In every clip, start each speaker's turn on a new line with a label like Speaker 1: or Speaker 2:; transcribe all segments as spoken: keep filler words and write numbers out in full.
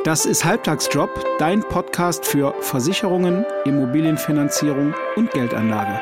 Speaker 1: Das ist Halbtagsjob, dein Podcast für Versicherungen, Immobilienfinanzierung und Geldanlage.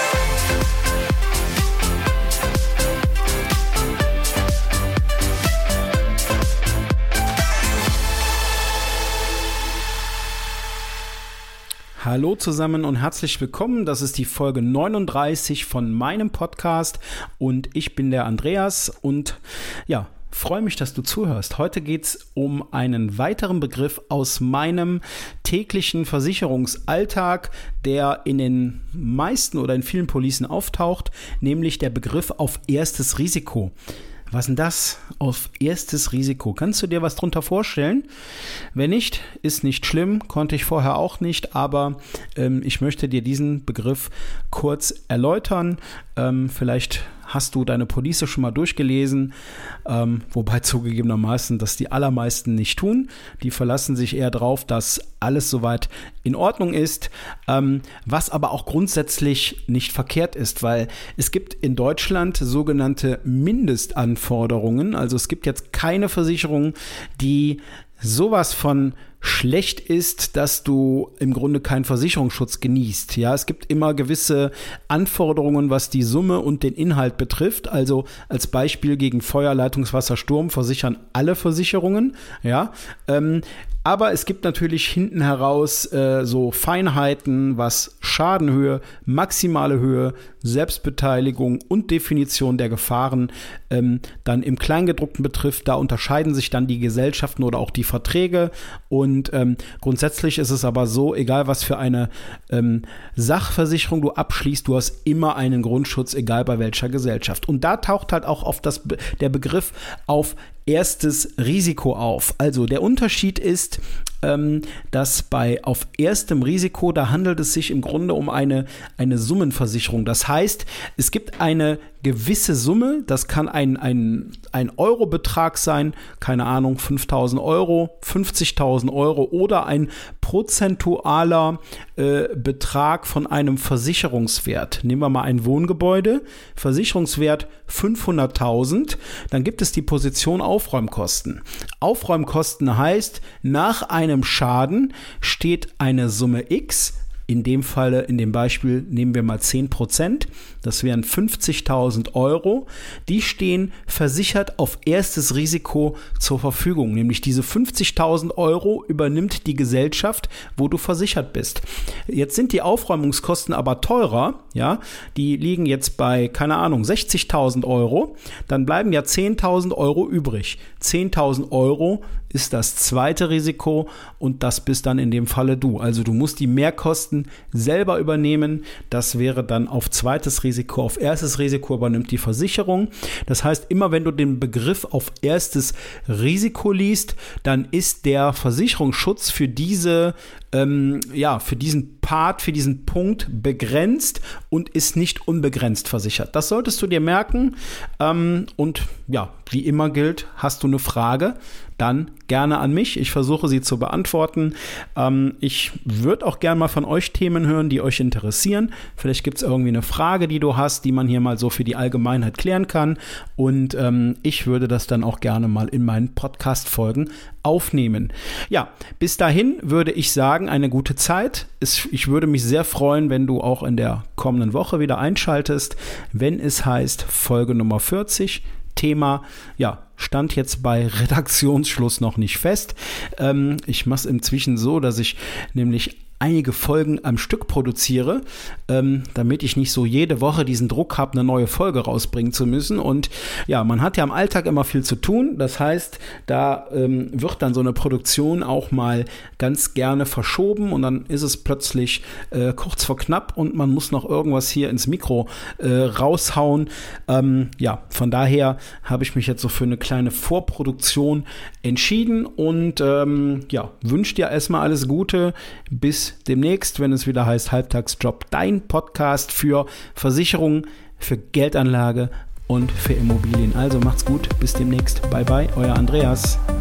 Speaker 1: Hallo zusammen und herzlich willkommen. Das ist die Folge neununddreißig von meinem Podcast und ich bin der Andreas und ja, freue mich, dass du zuhörst. Heute geht es um einen weiteren Begriff aus meinem täglichen Versicherungsalltag, der in den meisten oder in vielen Policen auftaucht, nämlich der Begriff auf erstes Risiko. Was ist denn das? Auf erstes Risiko. Kannst du dir was drunter vorstellen? Wenn nicht, ist nicht schlimm, konnte ich vorher auch nicht, aber ähm, ich möchte dir diesen Begriff kurz erläutern. Ähm, vielleicht hast du deine Police schon mal durchgelesen, ähm, wobei zugegebenermaßen das die allermeisten nicht tun. Die verlassen sich eher drauf, dass alles soweit in Ordnung ist, ähm, was aber auch grundsätzlich nicht verkehrt ist, weil es gibt in Deutschland sogenannte Mindestanforderungen. Also es gibt jetzt keine Versicherung, die sowas von schlecht ist, dass du im Grunde keinen Versicherungsschutz genießt. Ja, es gibt immer gewisse Anforderungen, was die Summe und den Inhalt betrifft. Also als Beispiel gegen Feuer, Leitungswasser, Sturm versichern alle Versicherungen. Ja, ähm, aber es gibt natürlich hinten heraus äh, so Feinheiten, was Schadenhöhe, maximale Höhe, Selbstbeteiligung und Definition der Gefahren ähm, dann im Kleingedruckten betrifft. Da unterscheiden sich dann die Gesellschaften oder auch die Verträge. Und ähm, grundsätzlich ist es aber so, egal was für eine ähm, Sachversicherung du abschließt, du hast immer einen Grundschutz, egal bei welcher Gesellschaft. Und da taucht halt auch oft das, der Begriff auf erstes Risiko auf. Also der Unterschied ist, ähm, dass bei auf erstem Risiko, da handelt es sich im Grunde um eine, eine Summenversicherung. Das heißt, es gibt eine gewisse Summe, das kann ein, ein, ein Eurobetrag sein, keine Ahnung, fünftausend Euro, fünfzigtausend Euro oder ein prozentualer äh, Betrag von einem Versicherungswert. Nehmen wir mal ein Wohngebäude, Versicherungswert fünfhunderttausend, dann gibt es die Position Aufräumkosten. Aufräumkosten heißt, nach einem Schaden steht eine Summe X. In dem Falle, in dem Beispiel nehmen wir mal zehn Prozent, das wären fünfzigtausend Euro, die stehen versichert auf erstes Risiko zur Verfügung, nämlich diese fünfzigtausend Euro übernimmt die Gesellschaft, wo du versichert bist. Jetzt sind die Aufräumungskosten aber teurer, ja, die liegen jetzt bei, keine Ahnung, sechzigtausend Euro, dann bleiben ja zehntausend Euro übrig. zehntausend Euro ist das zweite Risiko und das bist dann in dem Falle du. Also du musst die Mehrkosten selber übernehmen. Das wäre dann auf zweites Risiko. Auf erstes Risiko übernimmt die Versicherung. Das heißt, immer wenn du den Begriff auf erstes Risiko liest, dann ist der Versicherungsschutz für diese, ähm, ja, für diesen Part, für diesen Punkt begrenzt und ist nicht unbegrenzt versichert. Das solltest du dir merken. Ähm, und ja, wie immer gilt, hast du eine Frage, dann gerne an mich. Ich versuche sie zu beantworten. Ähm, ich würde auch gerne mal von euch Themen hören, die euch interessieren. Vielleicht gibt es irgendwie eine Frage, die du hast, die man hier mal so für die Allgemeinheit klären kann. Und ähm, ich würde das dann auch gerne mal in meinen Podcast-Folgen aufnehmen. Ja, bis dahin würde ich sagen, eine gute Zeit. Es, ich würde mich sehr freuen, wenn du auch in der kommenden Woche wieder einschaltest, wenn es heißt Folge Nummer vierzig. Thema, ja, stand jetzt bei Redaktionsschluss noch nicht fest. Ähm, ich mache es inzwischen so, dass ich nämlich einige Folgen am Stück produziere, ähm, damit ich nicht so jede Woche diesen Druck habe, eine neue Folge rausbringen zu müssen. Und ja, man hat ja im Alltag immer viel zu tun. Das heißt, da ähm, wird dann so eine Produktion auch mal ganz gerne verschoben und dann ist es plötzlich äh, kurz vor knapp und man muss noch irgendwas hier ins Mikro äh, raushauen. Ähm, ja, von daher habe ich mich jetzt so für eine kleine Vorproduktion entschieden und ähm, ja, wünsche dir erstmal alles Gute. Bis demnächst, wenn es wieder heißt Halbtagsjob, dein Podcast für Versicherungen, für Geldanlage und für Immobilien. Also macht's gut, bis demnächst. Bye bye, euer Andreas.